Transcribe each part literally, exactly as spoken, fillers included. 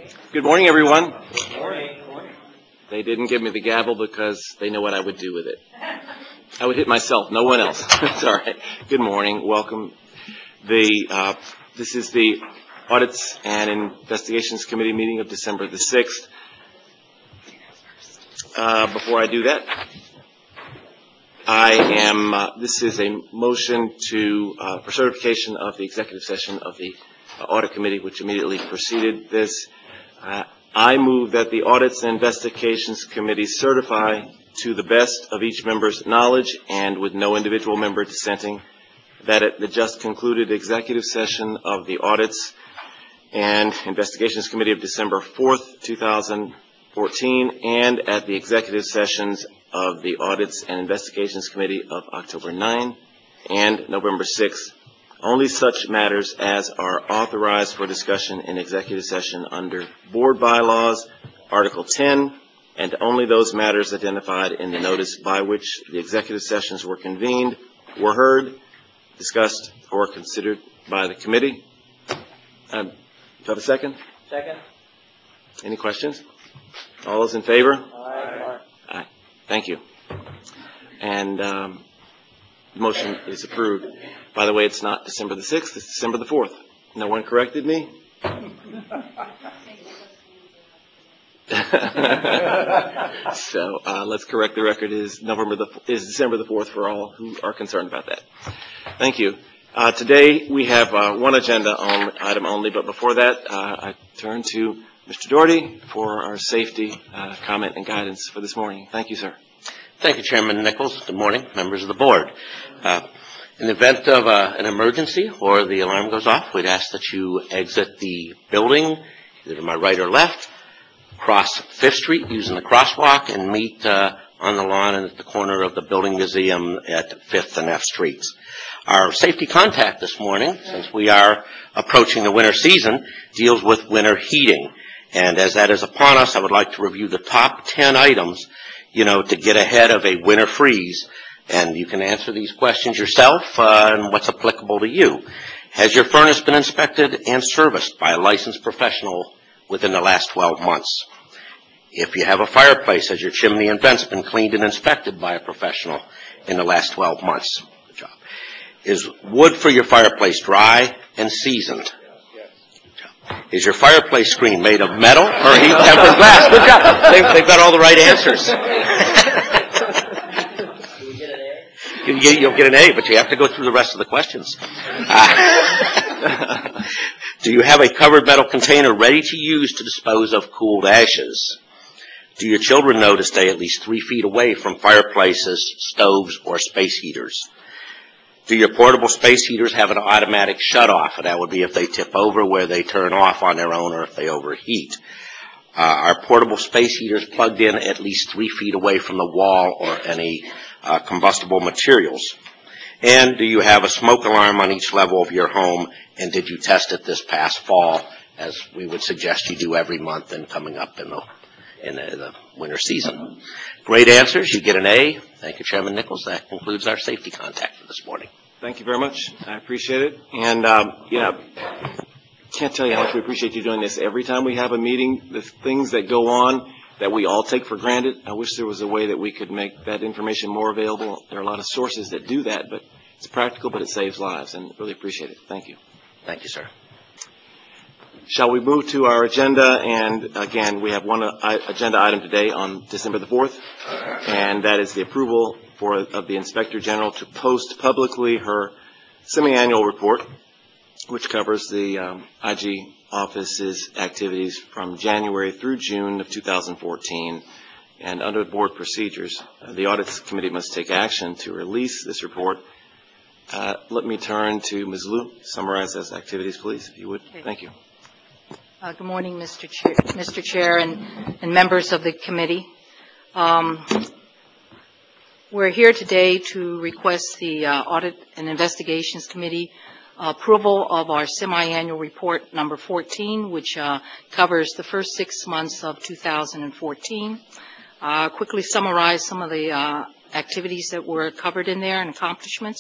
Good morning, everyone. Good morning. They didn't give me the gavel because they know what I would do with it. I would hit myself, no one else. It's all right. Good morning. Welcome. The uh, this is the Audits and Investigations Committee meeting of December the sixth. Uh, before I do that, I am. Uh, this is a motion to uh, for certification of the executive session of the uh, Audit Committee, which immediately preceded this. Uh, I move that the Audits and Investigations Committee certify to the best of each member's knowledge and with no individual member dissenting that at the just concluded executive session of the Audits and Investigations Committee of December fourth, two thousand fourteen, and at the executive sessions of the Audits and Investigations Committee of October ninth and November sixth, only such matters as are authorized for discussion in executive session under Board Bylaws, Article ten, and only those matters identified in the notice by which the executive sessions were convened, were heard, discussed, or considered by the committee. Um, do you have a second? Second. Any questions? All those in favor? Aye. Aye. Thank you. And um, the motion is approved. By the way, it's not December the sixth, it's December the fourth. No one corrected me? So uh, let's correct the record. It is November the is December the fourth for all who are concerned about that. Thank you. Uh, today we have uh, one agenda on, item only, but before that, uh, I turn to Mister Doherty for our safety uh, comment and guidance for this morning. Thank you, sir. Thank you, Chairman Nichols. Good morning, members of the board. Uh, in the event of uh, an emergency or the alarm goes off, we'd ask that you exit the building, either to my right or left, cross Fifth Street using the crosswalk, and meet uh, on the lawn and at the corner of the Building Museum at Fifth and F Streets. Our safety contact this morning, since we are approaching the winter season, deals with winter heating. And as that is upon us, I would like to review the top ten items, you know, to get ahead of a winter freeze. And you can answer these questions yourself uh, and what's applicable to you. Has your furnace been inspected and serviced by a licensed professional within the last twelve months? If you have a fireplace, has your chimney and vents been cleaned and inspected by a professional in the last twelve months? Good job. Is wood for your fireplace dry and seasoned? Is your fireplace screen made of metal or heat-tempered glass? Good job. They've, they've got all the right answers. you, you'll get an A, but you have to go through the rest of the questions. Uh, do you have a covered metal container ready to use to dispose of cooled ashes? Do your children know to stay at least three feet away from fireplaces, stoves, or space heaters? Do your portable space heaters have an automatic shut-off? And that would be if they tip over, where they turn off on their own, or if they overheat. Uh, are portable space heaters plugged in at least three feet away from the wall or any uh, combustible materials? And do you have a smoke alarm on each level of your home? And did you test it this past fall, as we would suggest you do every month and coming up in the in the, the winter season? Great answers. You get an A. Thank you, Chairman Nichols. That concludes our safety contact for this morning. Thank you very much. I appreciate it. And, um, yeah, can't tell you how much we appreciate you doing this. Every time we have a meeting, the things that go on that we all take for granted, I wish there was a way that we could make that information more available. There are a lot of sources that do that, but it's practical, but it saves lives, and really appreciate it. Thank you. Thank you, sir. Shall we move to our agenda? And again, we have one uh, agenda item today on December the fourth, and that is the approval for of the Inspector General to post publicly her semi-annual report, which covers the um, I G office's activities from January through June of two thousand fourteen. And under board procedures, uh, the Audits Committee must take action to release this report. Uh, let me turn to Miz Liu. Summarize those activities, please, if you would. Okay. Thank you. Uh, good morning, Mister Chair, Mister Chair and, and members of the committee. Um, we're here today to request the uh, Audit and Investigations Committee uh, approval of our semi-annual report number fourteen, which uh, covers the first six months of two thousand fourteen. Uh, quickly summarize some of the uh, activities that were covered in there and accomplishments.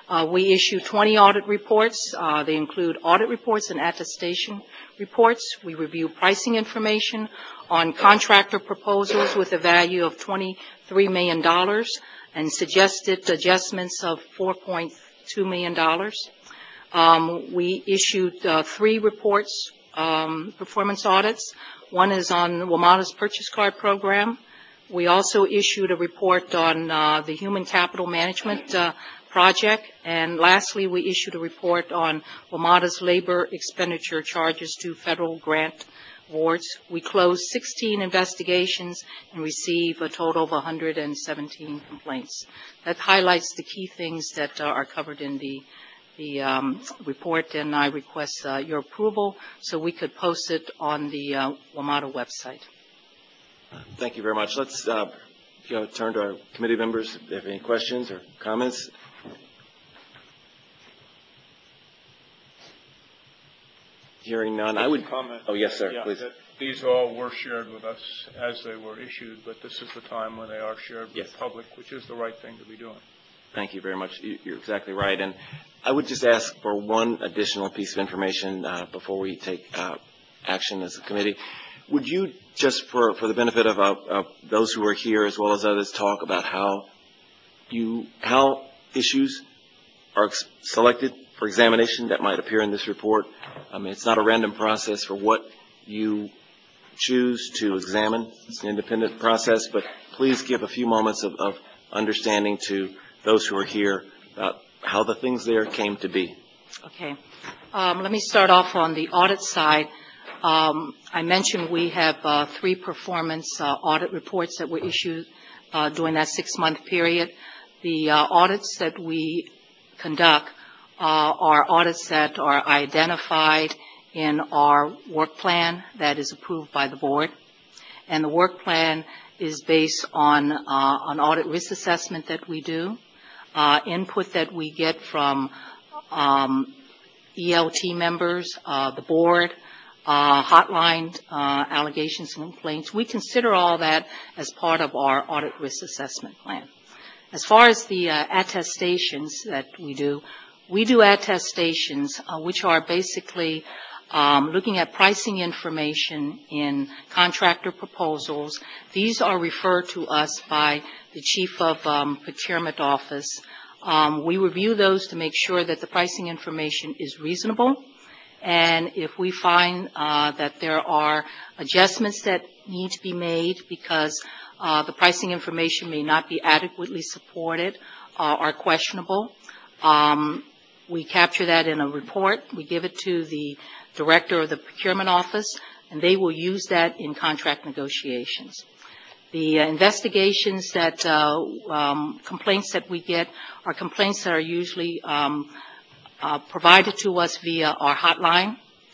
Uh, we issue twenty audit reports. Uh, they include audit reports and attestation reports. We review pricing information on contractor proposals with a value of twenty-three million dollars and suggested adjustments of four point two million dollars. Um, we issued uh, three reports, um, performance audits. One is on WMATA's purchase card program. We also issued a report on uh, the human capital management uh, project. And lastly, we issued a report on WMATA's labor expenditure charges to federal grant awards. We closed sixteen investigations and received a total of one hundred seventeen complaints. That highlights the key things that uh, are covered in the the um, report, and I request uh, your approval so we could post it on the uh, WMATA website. Thank you very much. Let's uh, you know, turn to our committee members if they have any questions or comments. Hearing none, I would comment. Oh, yes, sir. Yeah, Please. that these all were shared with us as they were issued, but this is the time when they are shared with Yes. the public, which is the right thing to be doing. Thank you very much. You- You're exactly right. And I would just ask for one additional piece of information uh, before we take uh, action as a committee. Would you, just for, for the benefit of, uh, of those who are here as well as others, talk about how you how issues are ex- selected for examination that might appear in this report? I mean, it's not a random process for what you choose to examine. It's an independent process, but please give a few moments of, of understanding to those who are here about how the things there came to be. Okay. Um, let me start off on the audit side. Um, I mentioned we have uh, three performance uh, audit reports that were issued uh, during that six-month period. The uh, audits that we conduct uh, are audits that are identified in our work plan that is approved by the board. And the work plan is based on uh, an audit risk assessment that we do, uh, input that we get from um, E L T members, uh, the board, uh, hotline uh, allegations and complaints. We consider all that as part of our audit risk assessment plan. As far as the uh, attestations that we do, we do attestations uh, which are basically um, looking at pricing information in contractor proposals. These are referred to us by the Chief of um, Procurement Office. Um, we review those to make sure that the pricing information is reasonable. And if we find uh, that there are adjustments that need to be made because uh, the pricing information may not be adequately supported uh, or questionable, um, we capture that in a report. We give it to the director of the procurement office, and they will use that in contract negotiations. The uh, investigations that, uh, um, complaints that we get are complaints that are usually um, uh, provided to us via our hotline.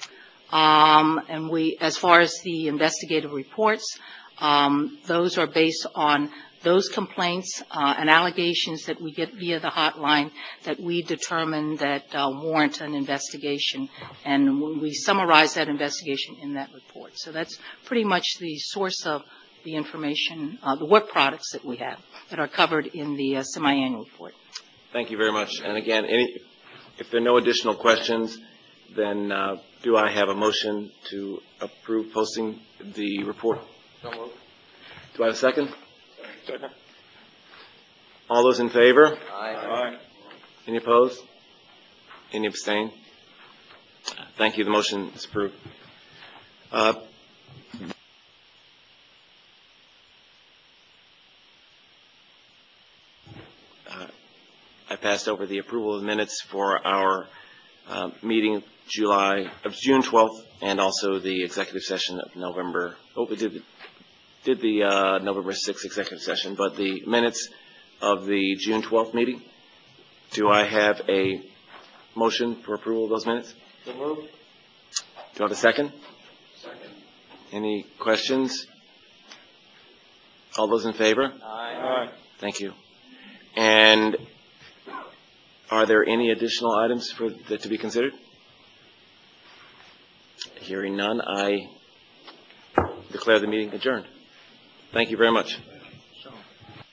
Um, and we, as far as the investigative reports, um, those are based on those complaints uh, and allegations that we get via the hotline that we determine that uh, warrant an investigation. And we summarize that investigation in that report. So that's pretty much the source of the information, uh, the work products that we have that are covered in the uh, semi-annual report. Thank you very much. And again, any, if there are no additional questions, then uh, do I have a motion to approve posting the report? Do I have a second? Second. All those in favor? Aye. Any opposed? Any abstain? Thank you. The motion is approved. Uh, uh, I passed over the approval of minutes for our uh, meeting July of June twelfth, and also the executive session of November. Oh, we did did the uh, November sixth executive session, but the minutes of the June twelfth meeting. Do I have a motion for approval of those minutes? So moved. Do I have a second? Second. Any questions? All those in favor? Aye. Thank you. And are there any additional items for that to be considered? Hearing none, I declare the meeting adjourned. Thank you very much.